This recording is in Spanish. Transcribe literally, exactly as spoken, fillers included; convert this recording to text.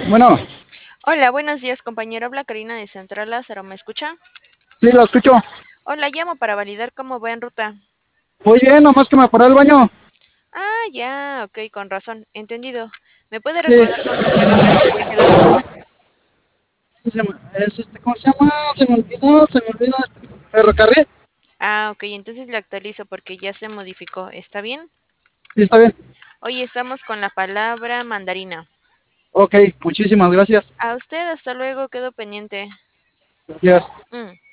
Bueno, Hola, buenos días, compañero. Habla Karina de Central Lázaro. ¿Me escucha? sí, lo escucho. Hola, llamo para validar cómo va en ruta. Muy bien, nomás que me paré al baño. Ah, ya, ok, con razón. Entendido. ¿Me puede Sí, recordar con qué ferrocarril viaja la ruta? se me- es este, ¿cómo se llama? Se me olvidó, se me olvidó. Este, ferrocarril. Ah, ok, entonces le actualizo porque ya se modificó. ¿Está bien? Sí, está bien. Hoy estamos con la palabra mandarina. Ok, muchísimas gracias. A usted, hasta luego, quedo pendiente. Gracias. Mm.